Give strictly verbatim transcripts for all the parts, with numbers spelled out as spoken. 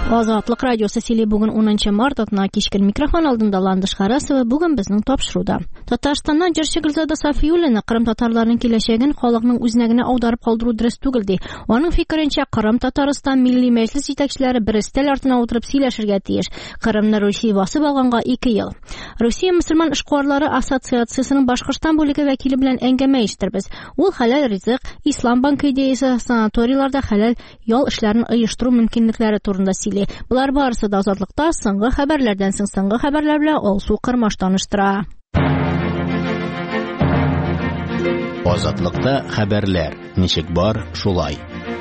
Азатлык радиосы сили бүген унынчы март атна кичкен микрофон алдында Ландыш Харасова бүген безнең тапшыруда. Татарстаннан җырчы Гөлзада Сафиуллина кырым татарларының киләчәген халыкның үзенә генә аударып калдыру дөрес түгел ди. Аның фикеренчә, Кырым Татарстан милли мәҗлес җитәкчеләре бер стел артына утырып сөйләшергә тиеш. Кырымны Русия басып алганга ике ел. Русия мөселман эшкуарлары ассоциациясының Башкортстан бүлеге вәкиле белән әңгәмә ишеттербез. Ул хәләл ризык, Ислам банкы идеясе, санаторийларда хәләл ял эшләрен оештыру мөмкинлекләре турында сөйли. Булар барысы да Азатлыкта соңгы хәбәрләрдән соң соңгы хәбәрләр белән Алсу Кырмаш таныштыра. Азатлыкта хәбәрләр. Ничек бар, шулай.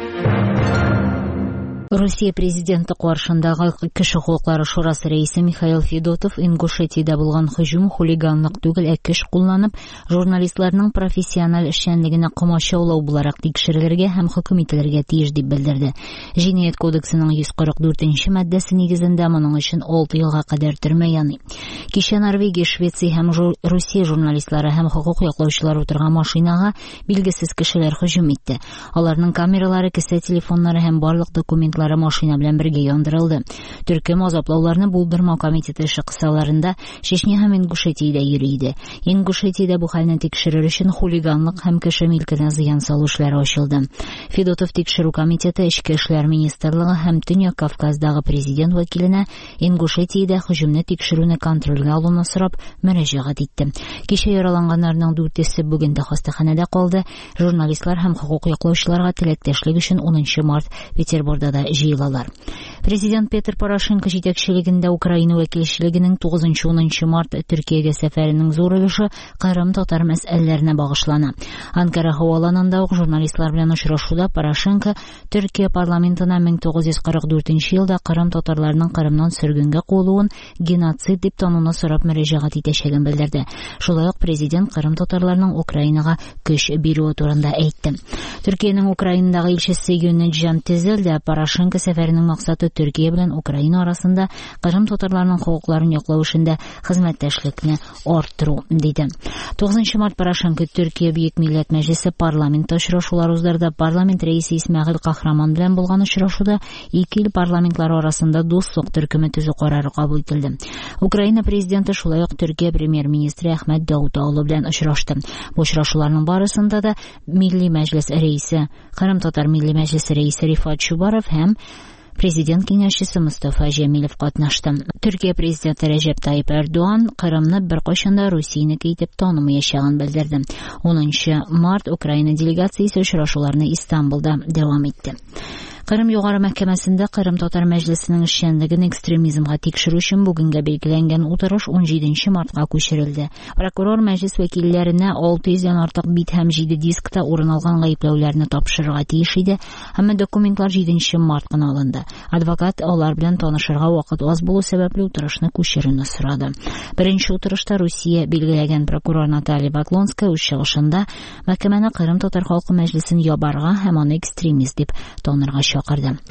Русия президенты каршындагы кеше хукуклары шурасы рәисе Михаил Федотов Ингушетиядә булган һөҗүм хулиганлык түгел, ә көч кулланып, журналистларның профессиональ эшчәнлегенә комачаулау буларак тикшерелергә һәм хөкем ителергә тиеш дип белдерде. Җинаять кодексының йөз кырык дүртенче маддәсе нигезендә моның өчен алты елга кадәр төрмә яный. Кичә Норвегия, Швеция һәм Русия журналистлары һәм хукук яклаучылар утырган машинага билгесез кешеләр һөҗүм итте. Аларның камералары, кесә телефоннары һәм барлык документлары машина белән бергә яндырылды. Төркем азаплауларны булдырмау комитеты эше кысаларында Чечня һәм Ингушетиядә йөри иде. Ингушетиядә бу хәлне тикшерер өчен хулиганлык һәм кеше милкенә зыян салу эшләре ачылды. Федотов тикшерү комитеты Эчке эшләр министрлыгы һәм Төньяк Кавказдагы президент вәкиленә Ингушетиядә һөҗүмне тикшерүне контрольгә алуны сорап мөрәҗәгать итте. Кичә яраланганнарның дүртесе бүген дә хастаханәдә калды. Журналистлар һәм хукук яклаучыларга теләктәшлек өчен унынчы март Петербургда да җыелалар. Президент Петр Порошенко җитәкчелегендә Украина вәкилчелегенең тугызынчы-унынчы март Төркиягә сәфәренең зур өлеше Кырым татар мәсьәләләренә багышлана. Анкара һаваланында ук журналистлар белән очрашуда Порошенко Төркия парламентына мең тугыз йөз кырык дүртенче елда Кырым татарларының Кырымнан сөргөнгә куылуын геноцид дип тануны сорап мөрәҗәгать итәчәген белдерде. Шулай ук президент Кырым татарларының Украинага көч бирүе турында әйтте. Төркиянең Украинадагы илчесе Юнеджан Тезелдә Порошенко сәфәренең максаты Төркия белән Украина арасында Кырым татарларының хукукларын яклау эшендә хезмәттәшлекне арттыру диде. тугызынчы март Порошенко Төркия Бөек Милләт Мәҗлесе парламенты очрашулары уздырды. Парламент рәисе Исмәгыйль Кахраман белән булган очрашуда ике ил парламентлары арасында дуслык төркеме төзү карары кабул ителде. Украина президенты шулай ук Төркия премьер-министры Әхмәт Даутоглу белән очрашты. Бу очрашуларның барысында да Милли Мәҗлес рәисе, Кырым татар Милли Мәҗлесе рәисе Рифат Чубаров һәм президент киңәшчесе Мустафа Җәмилев катнашты. Төркия президенты Рәҗәп Тайип Эрдоган Кырымны беркайчан да Русиянеке итеп танымаячагын белдерде. унынчы март Украина делегациясе очрашуларны Истанбулда дәвам итте. Кырым югары мәхкәмәсендә Кырым татар мәҗлесенең эшчәнлеген экстремизмга тикшерү өчен бүгенгә билгеләнгән утырыш унҗиденче мартка күчерелде. Прокурор мәҗлес вәкилләренә алты йөздән артык бит һәм җиде дискта урын алган гаепләүләрне тапшырырга тиеш иде, һәм документлар җиденче март кына алынды. Адвокат алар белән танышырга вакыт аз булу сәбәпле утырышны күчерүне сорады. Беренче утырышта Русия билгеләгән прокурор Наталья Баклонская үз чыгышында мәхкәмәне Кырым татар халкы мәҗлесен ябарга һәм аны экстремист дип танырга чакырды.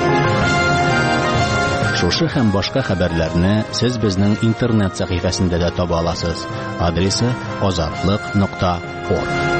Шушы һәм башка хәбәрләрне сез безнең интернет сәхифәсендә дә таба аласыз. Адресы азатлык нокта орг.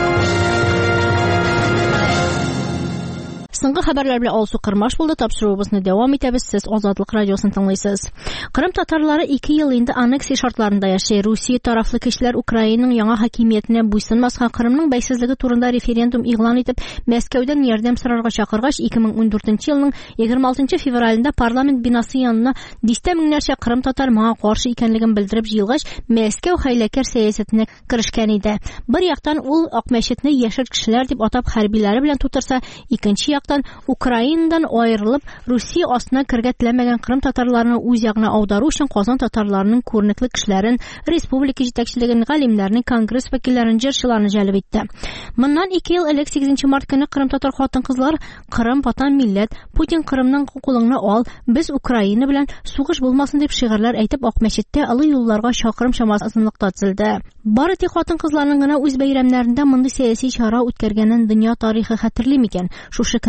Соңгы хәбәрләр белән Алсу Кырмаш булды. Тапшыруыбызны дәвам итәбез. Сез Азатлык радиосын тыңлыйсыз. Кырым татарлары ике ел инде аннексия шартларында яши. Русия тарафлы кешеләр Украинаның яңа хакимиятенә буйсынмаска, Кырымның бәйсезлеге турында референдум игълан итеп, Мәскәүдән ярдәм сорарга чакыргач, ике мең ундүртенче елның егерме алтынчы февралендә парламент бинасы янына дистә меңнәрчә Кырым татар моңа каршы икәнлеген белдереп җыелгач, Мәскәү хәйләкәр сәясәтенә керешкән иде. Бер яктан ул Акмәчетне яшел кешеләр дип атап хәрбиләре белән тутырса, икенче яктан Украинадан аерылып Русия астына кергә теләмәгән Кырым татарларını үз ягына аудару өчен Казан татарларының күренекле кешеләрен, республика җитәкчелеген, галимнәрне, конгресс вәкилләрен, җырчыларны җәлеп итте. Моннан ике ел элек сигезенче март көне Кырым татар хатын-кызлар Кырым ватан милләт, Путин Кырымның хукугын ал, без Украина белән сугыш булмасын дип шигырьләр әйтеп Акмәчеттә олы юлларга чакрым чамасы озынлыкта тезелде. Бары тик хатын-кызларның гына үз бәйрәмнәрендә мондый сәяси чара үткәргәнен дөнья тарихы хәтерли микән? Шушы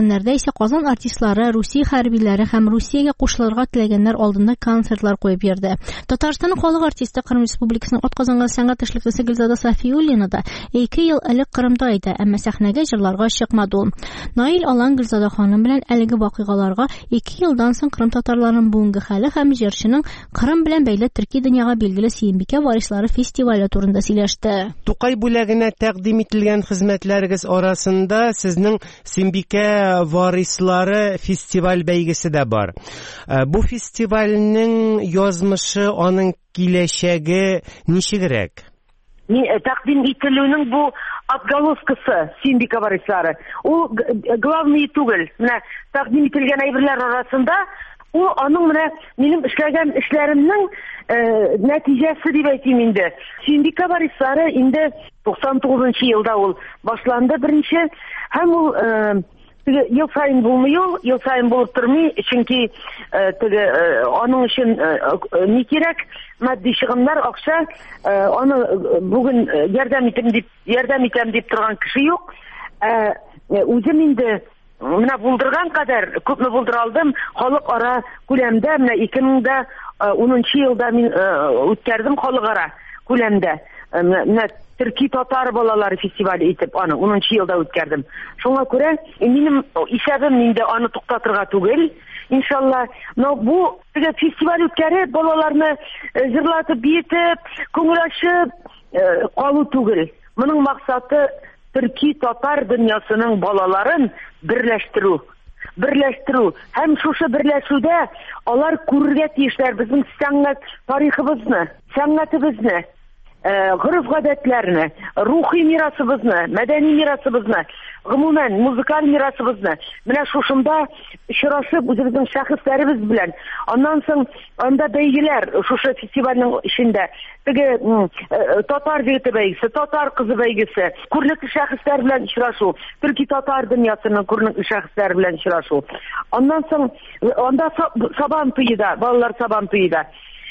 көннәрдә исә Казан артистлары, Русия хәрбиләре һәм Русиягә кушылырга теләгәннәр алдында концертлар куеп йөрде. Татарстанның халык артисты Кырым Республикасының атказанган сәнгать эшлеклесе Гөлзада Сафиуллина да ике ел элек Кырымда иде, әмма сәхнәгә җырларга чыкмады ул. Наил Алан Гөлзада ханым белән әлеге вакыйгаларга ике елдан соң Кырым татарларының бүгенге хәле һәм җырчының Кырым белән бәйле төрки дөньяга билгеле Сөембикә варислары фестивале турында сөйләште. Тукай бүләгенә тәкъдим ителгән хезмәтләрегез арасында сезнең Сөембикә варислары фестиваль бәйгесе дә бар. Бу фестивальнең язмышы, аның киләчәге ничегрәк? Тәкъдим ителүнең бу отголоскысы Сөембикә варислары. Ул главный түгел. Менә тәкъдим ителгән әйберләр арасында ул аның менә минем эшләгән эшләремнең нәтиҗәсе дип әйтим инде. Сөембикә варислары инде туксан тугызынчы елда ул башланды беренче, һәм ул ел сайын булмый ул, ел сайын булып тормый, чөнки аның өчен ни кирәк? Матди чыгымнар, акча, аны бүген ярдәм итәм дип, ярдәм итәм дип торган кеше юк. Үзем инде менә булдырган кадәр күпме булдыра алдым, халыкара күләмдә менә ике мең унынчы елда мин үткәрдем халыкара күләмдә. Менә Төрки татар балалары фестивале итеп аны унынчы елда үткәрдем. Шуңа күрә минем исәбем инде аны туктатырга түгел. Иншалла, но бу теге фестиваль үткәреп, балаларны җырлатып, биетеп, күңел ачып калу түгел. Моның максаты төрки татар дөньясының балаларын берләштерү. Берләштерү. Һәм шушы берләшүдә алар күрергә тиешләр безнең сәнгать тарихыбызны, сәнгатебезне, гырыф-гадәтләрне, рухи мирасыбызны, мәдәни мирасыбызны, гомумән музыкаль мирасыбызны менә шушында очрашып үзебезнең шәхесләребез белән, аннан соң анда бәйгеләр шушы фестивальнең эчендә, теге татар җегете бәйгесе, татар кызы бәйгесе, күрлекле шәхесләр белән очрашу, төрки татар дөньясының күрлекле шәхесләре белән очрашу. Аннан соң анда сабан туйда, балалар сабан туйда,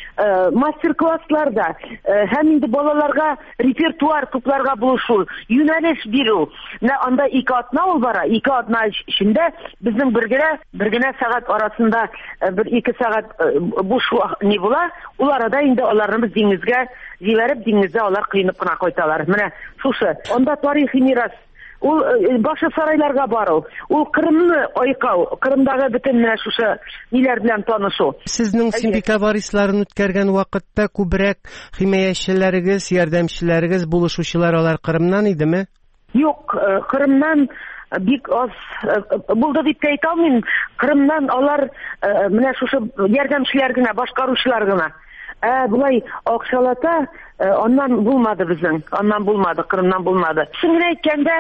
мастер-классларда һәм инде балаларга репертуар тупларга булышу, юнәлеш бирү. Менә анда ике атна ул бара, ике атна эчендә безнең бергә бер генә сәгать арасында бер ике сәгать буш ни була, ул арада инде аларны без диңгезгә җибәреп, диңгездә алар кыйнып кына кайталар. Менә шушы. Анда тарихи мирас, ул башы сарайларга бару, ул Кырымны айкау, Кырымдагы бөтен менә шушы ниләр белән танышу. Сезнең Сөембикә варисларын үткәргән вакытта күбрәк химаячеләрегез, ярдәмчеләрегез, булышучылар алар Кырымнан идеме? Юк, Кырымнан бик аз булды дип әйтә алмыйм. Кырымнан алар менә шушы ярдәмчеләр генә, башкаручылар гына. Ә булай акчалата, аннан булмады безнең, аннан булмады, Кырымнан булмады. Шуны әйткәндә,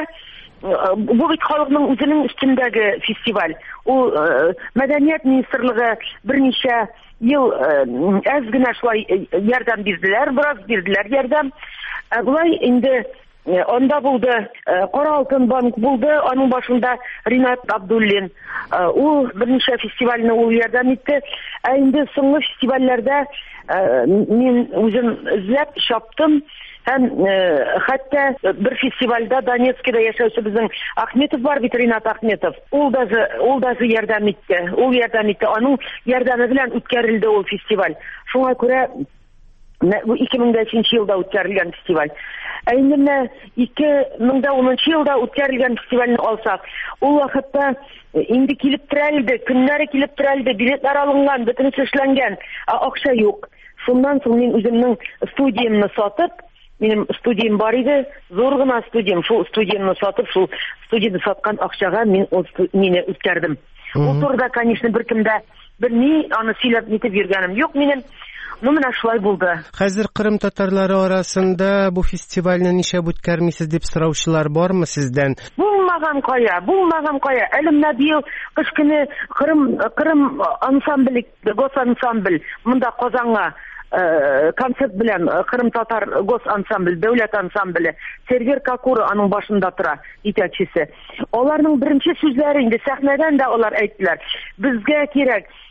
бу бит халыкның үзенең өстендәге фестиваль. Ул Мәдәният министрлыгы берничә ел әз генә шулай ярдәм бирделәр, бераз бирделәр ярдәм. Булай инде анда булды, Кара Алтын банк булды, аның башында Ринат Абдуллин. Ул берничә фестивальне ул ярдәм итте. Ә инде соңгы фестивальләрдә мин үзем эзләп чаптым. Һәм хәтта бер фестивальдә Донецкида яшәүче безнең Ахметов бар, Ринат Ахметов. Ул даже ул даже ярдәм итте. Ул ярдәм итте. Аның ярдәме белән үткәрелде ул фестиваль. Шуңа күрә ике мең өченче елда үткәрелгән фестиваль. Ә инде ике мең унынчы елда үткәрелгән фестивальне алсак, ул вакытта инде килеп терәлде, көннәре килеп терәлде, билетлар алынган, бөтенесе эшләнгән, акча юк. Шуннан соң мин үземнең студиямны сатып, минем студиям бар иде, зур гына студиям, шул студиямны сатып, шул студияны саткан акчага мин мине үткәрдем. Ул турыда, конечно, беркемдә белми, аны сөйләп нитеп йөргәнем юк минем. Ну, менә шулай булды. Хәзер Кырым татарлары арасында бу фестивальне нишә үткәрмисез дип сораучылар бармы сездән? Булмаган кая, булмаган кая. Әле менә быел кыш көне Кырым Кырым ансамбль, гос ансамбль монда Казанга концерт белән Кырым татар гос ансамбль, дәүләт ансамбле, Сергер Какур аның башында тора, итәкчесе. Аларның беренче сүзләре инде сәхнәдән дә алар әйттеләр. Безгә кирәк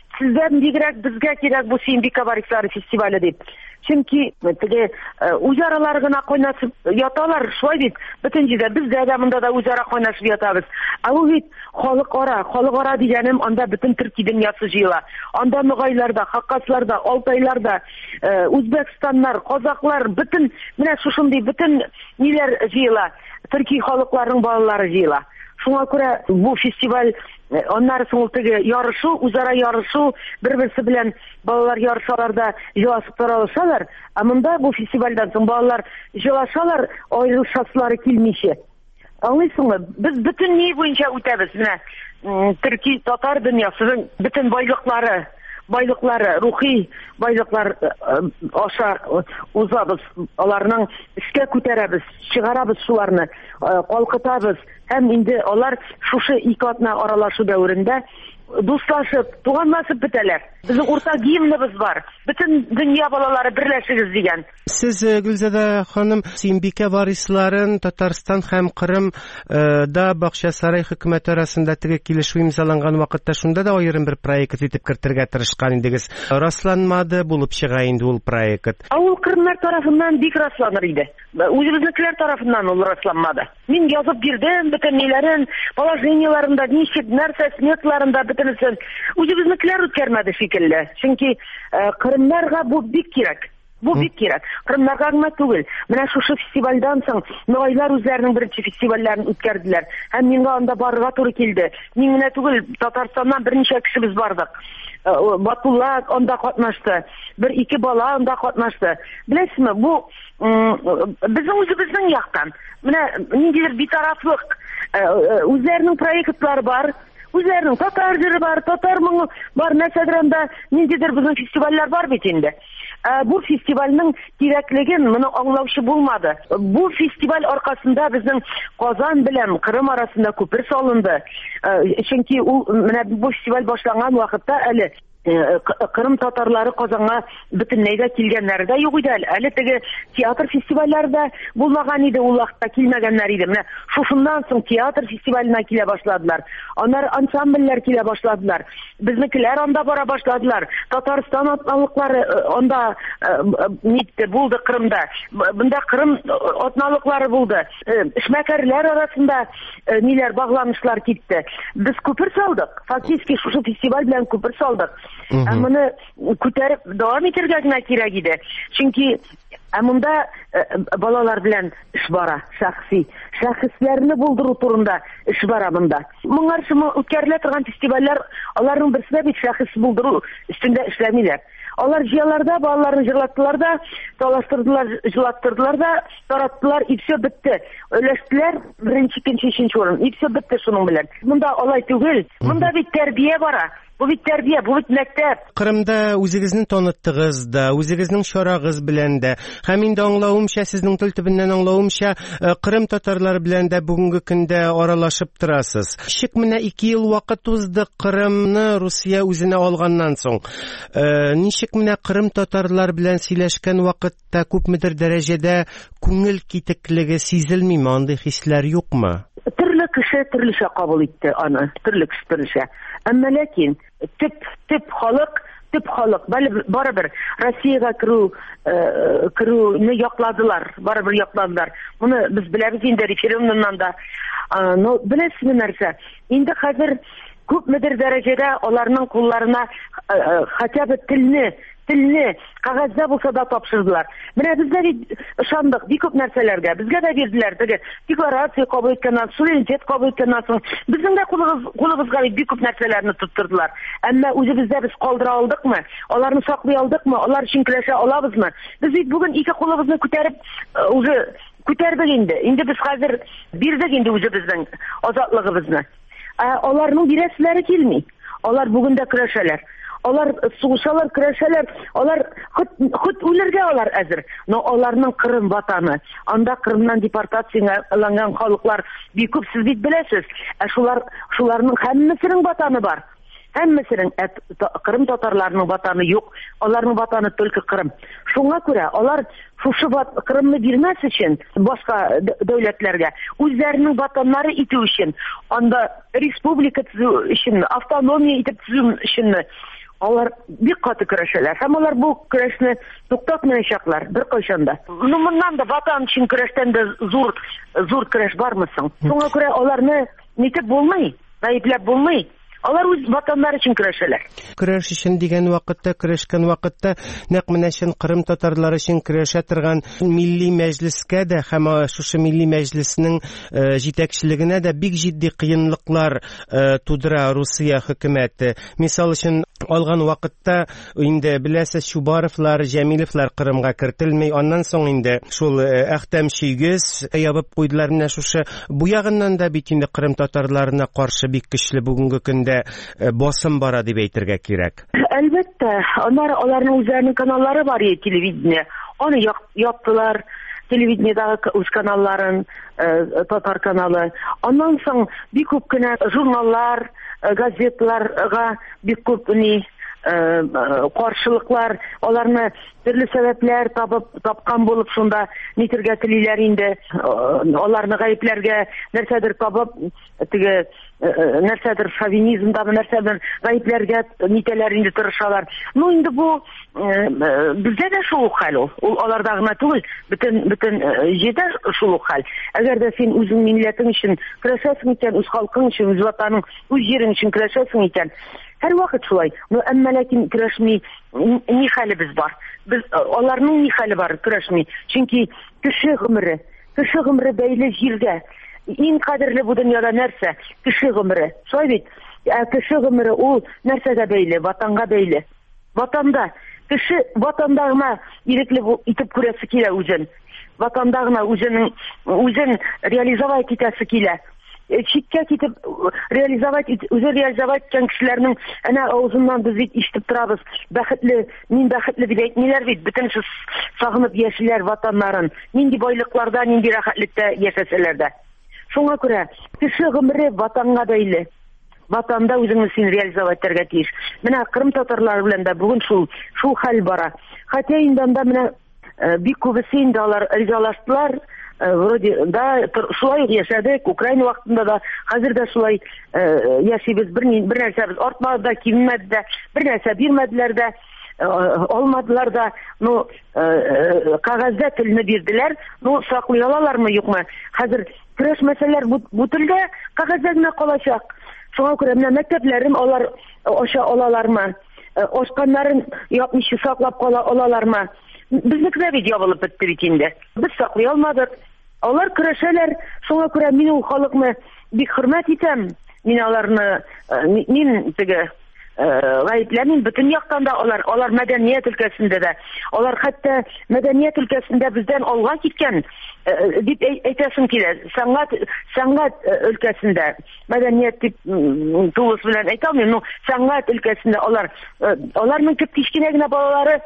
Сездән бигрәк безгә кирәк бу Сөембикә Варислары фестивале дип. Чөнки теге үзаралар гына кайнашып яталар, шулай бит. Бөтен җирдә бездә дә монда да үзара кайнашып ятабыз. Ә бу бит халыкара, халыкара дигәнем анда бөтен Төрки дөньясы җыела. Анда ноғайларда, хаккасларда, алтайларда, Үзбәкстаннар, казаклар, бөтен менә шушындый бөтен ниләр җыела. Төрки халыкларының балалары җыела. Шуңа күрә бу фестиваль, аннары соң теге ярышу, үзара ярышу, бер-берсе белән балалар ярышалар да җылашып таралышалар. Ә монда бу фестивальдән соң балалар җылашалар, аерылышасылары килмичә. Аңлыйсыңмы? Без бөтен ни буенча үтәбез менә. Төрки татар дөньясының бөтен байлыклары, байлыклары, рухи байлыклар аша узабыз, аларның эшкә күтәрәбез, чыгарабыз шуларны, калкытабыз. Һәм инде алар шушы ике атна аралашу дәверендә дуслашып, туганлашып бетәләр. Безнең урта гимныбыз бар. Бөтен дөнья балалары берләшегез дигән. Сез, Гөлзадә ханым, Сөембикә Варисларын Татарстан һәм Кырым да Бакчасарай хөкүмәте арасында теге килешү имзаланган вакытта шунда да аерым бер проект итеп кертергә тырышкан идегез. Расланмады булып чыга инде ул проект. Ул кырымнар тарафыннан бик расланыр иде. Үзебезнекеләр тарафыннан ул расланмады. Мин язып бирдем бөтен ниләрен, положениеларында, ничек, нәрсә сметларында бөтенесен. Үзебезнекеләр үткәрмәде шикелле. Чөнки кырымнарга бу бик кирәк. Бу бик кирәк. Кырымнарга гына түгел. Менә шушы фестивальдән соң нойлар үзләренең беренче фестивальләрен үткәрделәр. Һәм миңа анда барырга туры килде. Мин генә түгел, Татарстаннан берничә кешебез бардык. Батулла анда катнашты. Бер-ике бала анда катнашты. Беләсезме, бу безнең үзебезнең яктан. Менә ниндидер битарафлык, үзләренең проектлары бар. Үзләренең татар җыры бар, татар моңы бар, нәрсәдер анда ниндидер безнең фестивальләр бар бит инде. Бу фестивальнең кирәклеген моны аңлаучы булмады. Бу фестиваль аркасында безнең Казан белән Кырым арасында күпер салынды. Чөнки ул менә бу фестиваль башланган вакытта әле Кырым татарлары Казанга бөтенләй дә килгәннәр дә юк иде. Әле теге театр фестивальләрдә булмаган иде, ул вакытта килмәгәннәр иде. Менә шушыннан соң театр фестиваленә килә башладылар. Аннары ансамбльләр килә башладылар. Безнекеләр анда бара башладылар. Татарстан атналыклары анда нитте булды Кырымда. Монда Кырым атналыклары булды. Эшмәкәрләр арасында ниләр багланышлар китте. Без күпер салдык. Фактически шушы фестиваль белән күпер салдык. Ә моны күтәреп дәвам итәргә генә кирәк иде. Чөнки монда балалар белән эш бара, шәхси. Шәхесләрне булдыру турында эш бара монда. Моңарчы үткәрелә торган фестивальләр, аларның берсе дә бит шәхес булдыру өстендә эшләмиләр. Алар җыяларда балаларны җырлаттылар да, талаштырдылар, җылаттырдылар да, тараттылар, и все бетте. Өләштеләр беренче, икенче, өченче урын. И все бетте шуның белән. Монда алай түгел. Монда бит тәрбия бара. Бу бит тәрбия, бу бит мәктәп. Кырымда үзегезне таныттыгыз да, үзегезнең чарагыз белән дә. Һәм инде аңлавымча, сезнең тел төбеннән аңлавымча, Кырым татарлары белән дә бүгенге көндә аралашып торасыз. Ничек менә ике ел вакыт узды Кырымны Русия үзенә алганнан соң. Ничек менә Кырым татарлар белән сөйләшкән вакытта күпмедер дәрәҗәдә күңел китеклеге сизелмиме, андый хисләр юкмы? Төрле кеше төрлечә кабул итте аны, төрле кеше төрлечә. Әмма ләкин төп төп халык, төп халык барыбер Россиягә керү керүне якладылар, барыбер якладылар. Моны без беләбез инде референдумнан да. Ну, беләсезме нәрсә? Инде хәзер күпмедер дәрәҗәдә аларның кулларына хотя бы телне Телне кагазда булса да тапшырдылар. Менә бездә бит ышандык бик күп нәрсәләргә. Безгә дә бирделәр. Теге декларация кабул иткәннән, суверенитет кабул иткәннән соң безнең дә кулыбызга бик күп нәрсәләрне тоттырдылар. Әмма үзебездә без калдыра алдыкмы? Аларны саклый алдыкмы? Алар өчен көрәшә алабызмы? Без бит бүген ике кулыбызны күтәреп уже күтәрдек инде. Инде без хәзер бирдек инде үзебезнең азатлыгыбызны. Аларның бирәселәре килми. Алар бүген дә көрәшәләр. Алар сугышалар, көрәшәләр, алар хут үләргә алар әзер. Но аларның Кырым ватаны, анда Кырымнан депортацияланган халыклар бик күп, сез бит беләсез. Ә шулар шуларның һәммәсенең ватаны бар. Һәммәсенең Кырым татарларының ватаны юк. Аларның ватаны только Кырым. Шуңа күрә алар шушы Кырымны бирмәс өчен башка дәүләтләргә үзләренең ватаннары итү өчен, анда республика төзү өчен, автономия итеп төзү өчен алар бик каты көрәшәләр. Һәм алар бу көрәшне туктатмаячаклар беркайчан да. Ну моннан да ватан өчен көрәштән дә зур зур көрәш бармы соң? Шуңа күрә аларны нитеп булмый, гаепләп булмый. Алар үз ватаннары өчен көрәшәләр. Көрәш өчен дигән вакытта, көрәшкән вакытта, нәкъ менә шин Кырым татарлары өчен көрәшә торган милли мәҗлескә дә һәм шушы милли мәҗлеснең җитәкчелегенә дә бик җитди кыенлыклар тудыра Русия хөкүмәте. Мисал өчен алган вакытта инде беләсез Чубаровлар, Җәмилевлар Кырымга кертелми, аннан соң инде шул Әхтәм Шөйгез ябып куйдылар. Менә шушы бу ягыннан да бит инде Кырым татарларына каршы бик көчле бүгенге көндә басым бара дип әйтергә кирәк. Әлбәттә, алар аларның үзләренең каналлары бар иде, телевидение. Аны яптылар, телевидениедагы үз каналларын, татар каналы. Аннан соң бик күп кенә журналлар, газетларга бик күп ни каршылыклар, аларны төрле сәбәпләр табып тапкан булып шунда нитергә телиләр инде. Аларны гаепләргә нәрсәдер табып, теге нәрсәдер шовинизмда, нәрсәдер гаепләргә нитәләр инде тырышалар. Ну инде бу бездә дә шул хәл ул. Ул аларда гына түгел, бөтен бөтен җирдә шул хәл. Әгәр дә син үзең милләтең өчен көрәшәсең икән, үз халкың өчен, үз ватаның, үз җирең өчен көрәшәсең икән, һәр вакыт шулай. Ну әмма ләкин көрәшми ни хәлебез бар? Без аларның ни хәле бар көрәшми? Чөнки кеше гомере, кеше гомере бәйле җиргә. Иң кадерле бу дөньяда нәрсә? Кеше гомере. Шулай бит. Кеше гомере ул нәрсәгә бәйле? Ватанга бәйле. Ватанда кеше ватанда гына ирекле итеп күрәсе килә үзен. Ватанда гына үзенең үзен реализовать итәсе килә. Читкә китеп реализовать үзе реализовать иткән кешеләрнең әнә авызыннан без бит ишетеп торабыз. Бәхетле, мин бәхетле дип әйтмиләр бит. Бөтен сагынып яшиләр ватаннарын. Нинди байлыкларда, нинди рәхәтлектә яшәсәләр дә. Шуңа күрә кеше гомере ватанга бәйле. Ватанда үзеңне син реализовать итәргә тиеш. Менә Кырым татарлары белән дә бүген шул шул хәл бара. Хәтта инде анда менә бик күбесе инде алар ризалаштылар. Вроде да шулай яшәдек, Украина вакытында да, хәзер дә шулай яшибез, бер бер нәрсәбез артмады да, киммәде дә, бер нәрсә бирмәделәр дә, алмадылар да. Ну кагазда телне бирделәр. Ну саклый алалармы, юкмы? Хәзер көрәш мәсьәләләр бу телдә кагазда гына калачак. Шуңа күрә менә мәктәпләрен алар аша алалармы? Ашканнарын япмыйча саклап кала алалармы? Безнекеләр бит ябылып бетте бит инде. Без саклый алмадык. Алар көрәшәләр. Шуңа күрә мин ул халыкны бик хөрмәт итәм. Мин аларны мин теге гаепләмим, бөтен яктан да алар, алар мәдәният өлкәсендә дә. Алар хәтта мәдәният өлкәсендә бездән алга киткән дип әйтәсем килә. Сәнгать сәнгать өлкәсендә мәдәният дип тулыс белән әйтә алмыйм. Ну сәнгать өлкәсендә алар аларның күп кичкенә генә балалары,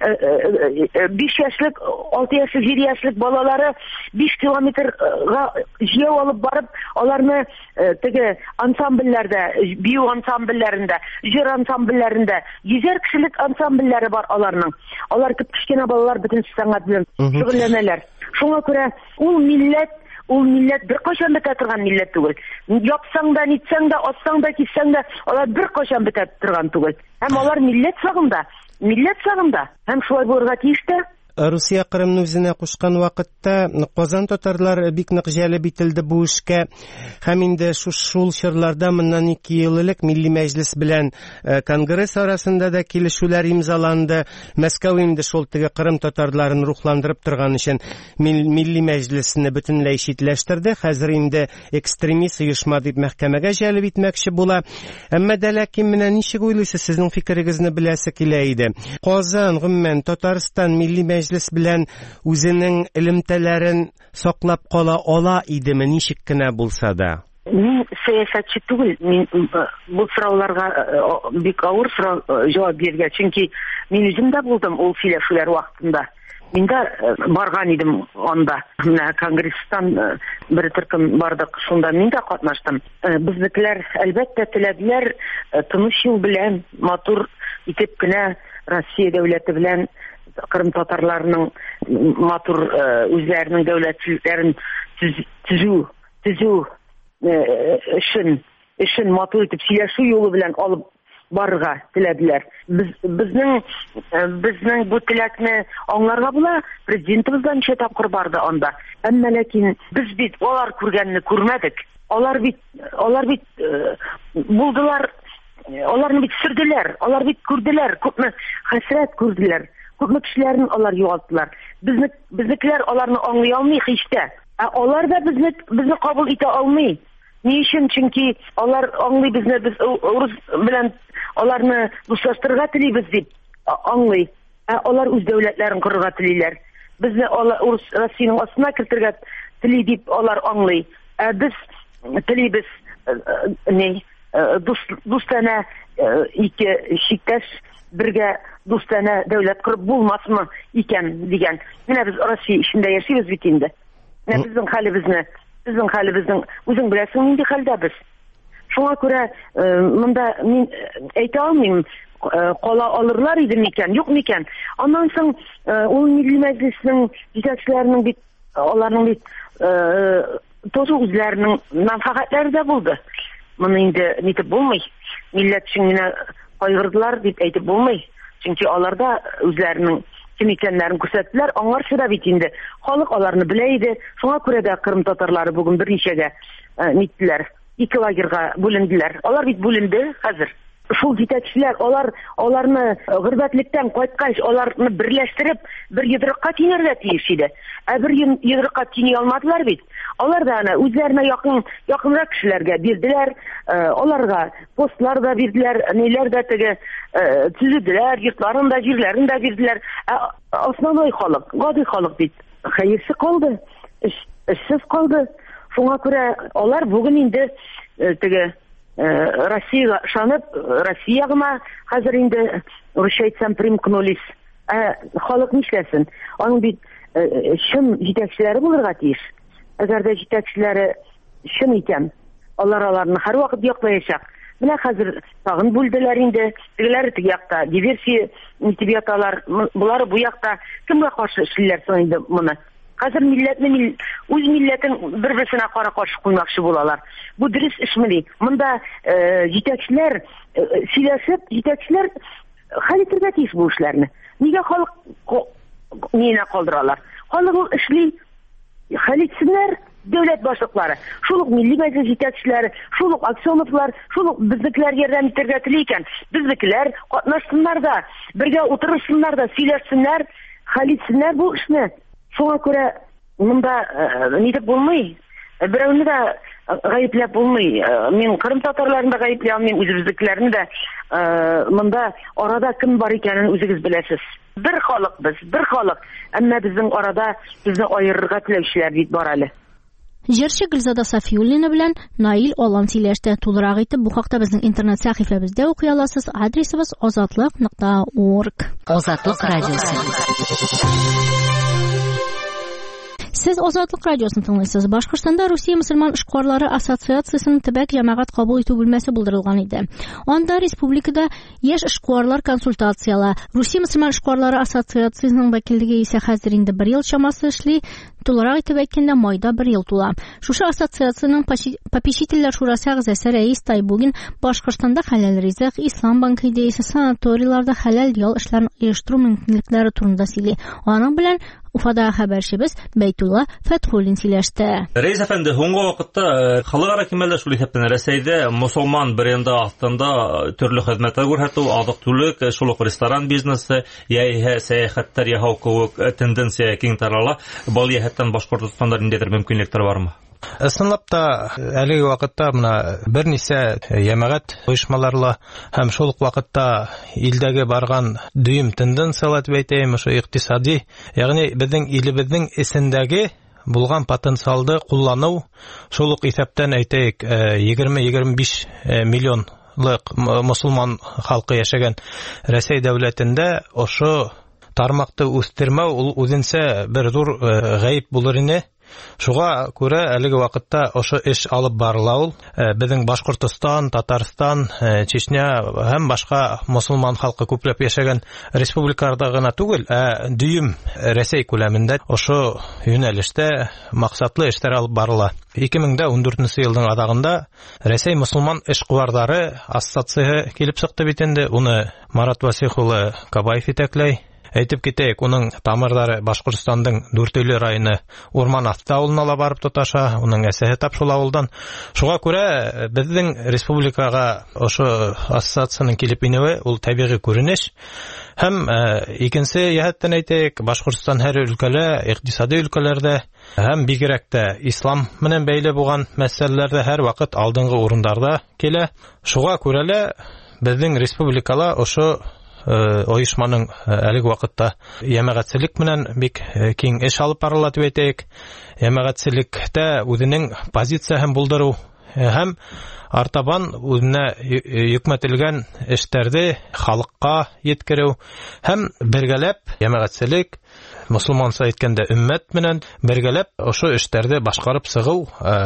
биш яшьлек, алты яшьлек, җиде яшьлек балалары биш километрга җыяу алып барып, аларны теге ансамбльләрдә, бию ансамбльләрендә, җыр ансамбльләрендә, йөзәр кешелек ансамбльләре бар аларның. Алар күп кичкенә балалар бөтен сәнгать белән шөгыльләнәләр. Шуңа күрә ул милләт, ул милләт беркайчан бетә торган милләт түгел. Япсаң да, нитсәң дә, атсаң да, киссәң дә, алар беркайчан бетә торган түгел. Һәм алар милләт сагында, милләт сагында. Һәм шулай булырга тиеш тә. Русия Кырымны үзенә кушкан вакытта Казан татарлар бик нык җәлеп ителде бу эшкә. Һәм инде шул чорларда моннан ике ел элек Милли Мәҗлес белән Конгресс арасында да килешүләр имзаланды. Мәскәү инде шул теге Кырым татарларын рухландырып торган өчен Милли Мәҗлесне бөтенләй читләштерде. Хәзер инде экстремист оешма дип мәхкәмәгә җәлеп итмәкче була. Әмма дә ләкин менә ничек уйлыйсыз, сезнең фикерегезне беләсе килә иде. Казан, гомумән Татарстан Милли Мәҗлес белән үзенең элемтәләрен саклап кала ала идеме, ничек кенә булса да? Мин сәясәтче түгел. Мин бу сорауларга бик авыр җавап бирергә, чөнки мин үзем дә булдым ул сөйләшүләр вакытында. Мин дә барган идем анда. Менә Конгресстан бер төркем бардык, шунда мин дә катнаштым. Безнекеләр әлбәттә теләделәр тыныч юл белән, матур итеп кенә Россия дәүләте белән Кырым татарларының матур үзләренең дәүләтчеләрен төзү, төзү эшен, эшен матур итеп сөйләшү юлы белән алып барырга теләделәр. Без безнең безнең бу теләкне аңларга була. Президентыбыз да ничә тапкыр барды анда. Әмма ләкин без бит алар күргәнне күрмәдек. Алар бит алар бит булдылар. Аларны бит сөрделәр. Алар бит күрделәр. Күпме хәсрәт күрделәр. Күпме кешеләрне алар югалттылар. Безне безнекеләр аларны аңлый алмый һич тә. Ә алар да безне безне кабул итә алмый. Ни өчен? Чөнки алар аңлый безне, без урыс белән аларны дуслаштырырга телибез дип аңлый. Ә алар үз дәүләтләрен корырга телиләр. Безне урыс Россиянең астына кертергә тели дип алар аңлый. Ә без телибез ни дустана ике шиктәш бергә дустана дәүләт корып булмасмы икән дигән. Менә без Россия эчендә яшибез бит инде. Менә безнең хәлебезне Безнең хәлебезнең үзең беләсең инде хәлдә без. Шуңа күрә монда мин әйтә алмыйм, кала алырлар иде микән, юк микән. Аннан соң ул милли мәҗлеснең җитәкчеләренең бит аларның бит тоже үзләренең мәнфәгатьләре дә булды. Моны инде нитеп булмый. Милләт өчен генә кайгырдылар дип әйтеп булмый. Чөнки алар да үзләренең кем икәннәрен күрсәттеләр, аңларчы да бит инде. Халык аларны белә иде. Шуңа күрә дә Кырым татарлары бүген берничәгә ниттеләр, ике лагерьга бүленделәр. Алар бит бүленде хәзер. Шул җитәкчеләр, алар аларны гырбәтлектән кайткач, аларны берләштереп, бер йодрыкка тинергә тиеш иде. Ә бер йодрыкка тини алмадылар бит. Алар да аны үзләренә якын, якынрак кешеләргә бирделәр, аларга постлар да бирделәр, ниләр дә теге төзеделәр, йортларын да, җирләрен дә бирделәр. Основной халык, гади халык бит хәерсез калды, эшсез калды. Шуңа күрә алар бүген инде теге Россиягә ышанып, Россия гына хәзер инде русча әйтсәм примкнулись. Ә халык нишләсен? Аның бит чын җитәкчеләре булырга тиеш. Әгәр дә җитәкчеләре чын икән, алар аларны һәрвакыт яклаячак. Менә хәзер тагын бүлделәр инде. Тегеләре теге якта диверсия нитеп яталар. Булары бу якта кемгә каршы эшлиләр соң инде моны? Хәзер милләтне үз милләтен бер-берсенә кара каршы куймакчы булалар. Бу дөрес эшмени? Монда җитәкчеләр сөйләшеп, җитәкчеләр хәл итәргә тиеш бу эшләрне. Нигә халык нигә калдыралар? Халык эшли, хәл итсеннәр дәүләт башлыклары. Шул ук милли мәҗлес җитәкчеләре, шул ук Аксеновлар, шул ук безнекеләр ярдәм итәргә тели икән. Безнекеләр катнашсыннар да, бергә утырышсыннар да, сөйләшсеннәр, хәл итсеннәр бу эшне. Шуңа күрә монда нитеп булмый. Берәүне дә гаепләп булмый. Мин Кырым татарларын да гаепләп алмыйм, үзебезнекеләрне дә. Монда арада кем бар икәнен үзегез беләсез. Бер халык без, бер халык. Әмма безнең арада безне аерырга теләүчеләр бит бар әле. Җырчы Гөлзада Сафиуллина белән Наил Алан сөйләште. Тулырак итеп бу хакта безнең интернет сәхифәбездә укый аласыз. Адресыбыз азатлык нокта орг. Азатлык радиосы. Сез Азатлык радиосын тыңлыйсыз. Башкортстанда Русия мөселман эшкуарлары ассоциациясының төбәк җәмәгать кабул итү бүлмәсе булдырылган иде. Анда республикада яшь эшкуарлар консультациялары, Русия мөселман эшкуарлары ассоциациясының вәкиллеге исә хәзер инде бер ел чамасы эшли. Тулырак итеп әйткәндә, майда бер ел тула. Шушы ассоциациянең попечительләр шурасы әгъзасы Рәис Тайбугин Башкортстанда хәләл ризык, Ислам банкы идеясе, санаторийларда хәләл ял эшләрен оештыру мөмкинлекләре турында сөйли. Аның белән Уфада хәбәрчебез Бәйтулла Фәтхуллин сөйләште. Рәис әфәнде, һуңгы вакытта халыкара кимәлдә исәптән Рәсәйдә мусулман бренды астында төрле хезмәтләр күрсәтү, азык-түлек, шул ук ресторан бизнесы, яисә сәяхәттәр яһау кебек тенденция киң тарала. Бал яһәттән Башкортстанда ниндидер мөмкинлекләр бармы? Ысынлап та әлеге вакытта менә берничә җәмәгать оешмаларла һәм шул ук вакытта илдәге барган дөйм тенденциялар дип әйтәм, ошо икътисади, ягъни безнең илебезнең исендәге булган потенциалды куллану, шул ук исәптән әйтәйек, егерме-егерме биш миллионлык мусулман халкы яшәгән Рәсәй дәүләтендә ошо тармакты үстермәү ул үзенчә бер зур гаип булыр иде. Шуга күрә әлеге вакытта ошо эш алып барыла ул. Безнең Башкортстан, Татарстан, Чечня һәм башка мусулман халкы күпләп яшәгән республикаларда гына түгел, ә дөем Рәсәй күләмендә ошо юнәлештә максатлы эшләр алып барыла. ике мең дә ундүртенче елның адагында Рәсәй мусулман эшкуарлары ассоциациясе килеп чыкты бит инде. Уны Марат Васих улы Кабаев итәкләй. Әйтеп китәйек, уның тамырлары Башкортстандың Дүртөйле районы Урман Авта авылына ала барып тоташа, уның әсәһе тап шул авылдан. Шуга күрә безнең республикага ошо ассоциацияның килеп инеүе ул табигый күренеш. Һәм икенче яһәттән әйтәйек, Башкортстан һәр өлкәлә, икътисади өлкәләрдә һәм бигрәк тә ислам менән бәйле булган мәсьәләләрдә һәр вакыт алдынгы урыннарда килә. Шуга күрә лә безнең республикала ошо оешманың әлеге вакытта ямәгатьчелек менән бик киң эш алып барыла дип әйтәйек. Ямәгатьчелектә үзенең позицияһен булдыру һәм артабан үзенә йөкмәтелгән эшләрне халыкка yetkерү һәм бергәләп ямәгатьчелек, мусулманча әйткәндә өммәт менән бергәләп ошо эшләрне башкарып сыгу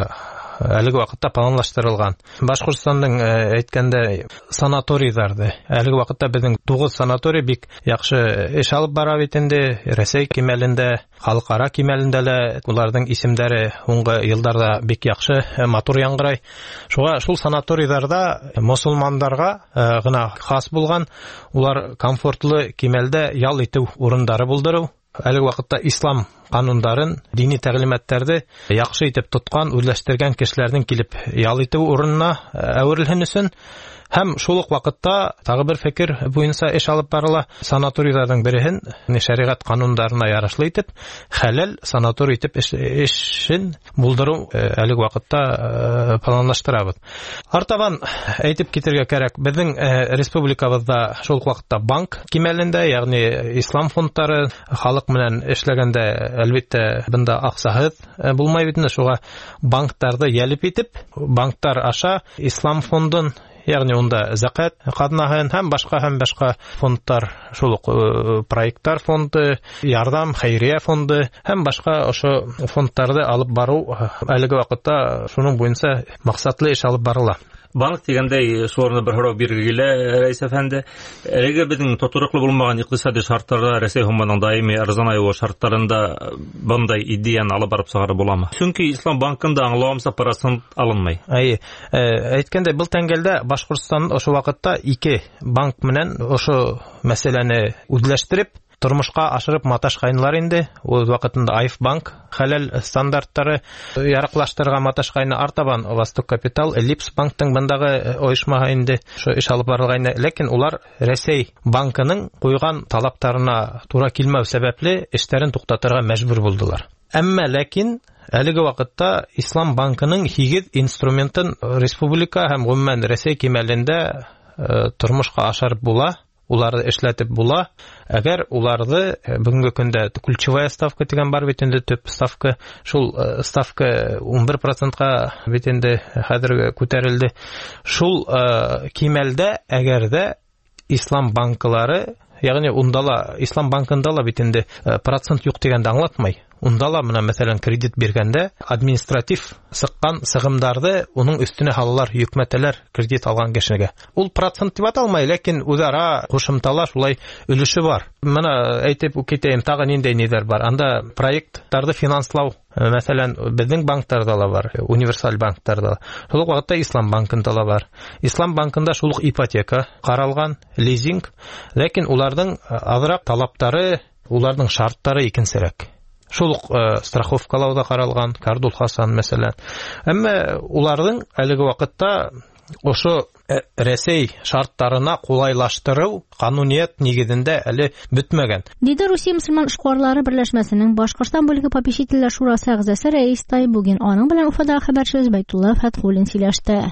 әлеге вакытта планлаштырылган. Башкортстанның әйткәндә санаторийларда әлеге вакытта безнең тугыз санаторий бик яхшы эш алып бара бит инде. Рәсәй кимәлендә, халыкара кимәлендә лә уларның исемнәре уңгы елларда бик яхшы, матур яңгырай. Шуга шул санаторийларда мусулманнарга гына хас булган, улар комфортлы кимәлдә ял итү урындары булдыру. Әлеге вакытта ислам канундарын, дини тәгълиматларны яхшы итеп тоткан, үзләштергән кешеләрнең килеп ял итү урынына әверелһен өчен һәм шул ук вакытта тагы бер фикер буенча эш алып барыла. Санаторийларның берен шәригать кануннарына ярашлы итеп хәлал санаторий итеп эшен булдыру әлеге вакытта планлаштырабыз. Артабан әйтеп китәргә кирәк, безнең республикабызда шул ук вакытта банк кимәлендә, ягъни ислам фондтары халык белән эшләгәндә әлбәттә бында аксагыз булмай бит инде. Шуга банкларда ялып итеп, банклар аша ислам фондын, ягъни унда закат катнаһын һәм башка һәм башка фондтар, шул ук проекттар фонды, ярдәм, хәйрия фонды һәм башка ошо фондтарды алып бару әлеге вакытта шуның буенча максатлы эш алып барыла. Банк дигәндәй шуларны бер һорау бирергә килә, Рәис әфәнде. Әлегә безнең тотырлыклы булмаган икътисади шартларда, Рәсәй һәм даими арзан аю шартларында бундай идеяны алып барып сыгарып буламы? Чөнки Ислам банкында аңлавымса процент алынмый. Әй, әйткәндәй, бу тәңгәлдә Башкортстан ошо вакытта ике банк менән ошо мәсьәләне үзләштереп тормышка ашырып маташкайнылар инде. Ул вакытында Айф банк хәлал стандарттары ярыклаштырган маташкайны, артабан Восток Капитал, Эллипс банктың бындагы оешмага инде шо эш алып барылган, ләкин улар Рәсәй банкының куйган талаптарына туры килмәү сәбәпле эшләрен туктатырга мәҗбүр булдылар. Әмма ләкин әлеге вакытта Ислам банкының һигез инструментын республика һәм гомумән Рәсәй кимәлендә тормышка ашырып була. Уларды эшләтеп була. Әгәр уларды бүгенге көндә ключевая ставка дигән бар бит инде, төп ставка, шул ставка унбер процентка бит инде хәзер күтәрелде. Шул кимәлдә әгәр дә ислам банклары, ягъни ундала ислам банкында ла бит инде процент юк дигәнде аңлатмай. Ундала менә мәсәлән кредит биргәндә административ сыккан сыгымдарды уның өстенә халалар, йөкмәтәләр кредит алган кешегә. Ул процент дип аталмай, ләкин үзара кушымталар шулай өлеше бар. Менә әйтеп китәем, тагы ниндәй нидер бар. Анда проектларны финанслау, мәсәлән, безнең банкларда ла бар, универсаль банкларда. Шул ук вакытта Ислам банкында ла бар. Ислам банкында шул ук ипотека каралган, лизинг, ләкин уларның азрак талаптары, уларның шарттары икенчерәк. Шул ук страховкалау да каралган, Кардул Хасан мәсәлән. Әмма уларның әлеге вакытта ошо Рәсәй шарттарына кулайлаштыру кануният нигезендә әле бетмәгән. Диде Русия мөселман эшкуарлары берләшмәсенең Башкортстан бүлеге попечительләр шурасы әгъзасы Рәис Тай бүген аның белән Уфада хәбәрчебез Байтулла Фәтхуллин сөйләште.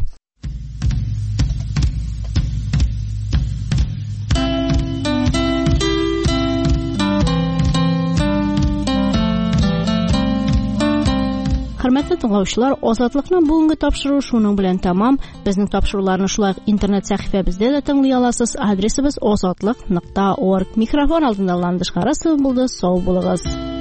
Хөрмәтле тыңлаучылар, Азатлыкның бүгенге тапшыруы шуның белән тәмам. Безнең тапшыруларны шулай интернет сәхифәбездә дә тыңлый аласыз. Адресыбыз азатлык нокта орг. Микрофон алдында Ландыш Харасов булды. Сау булыгыз.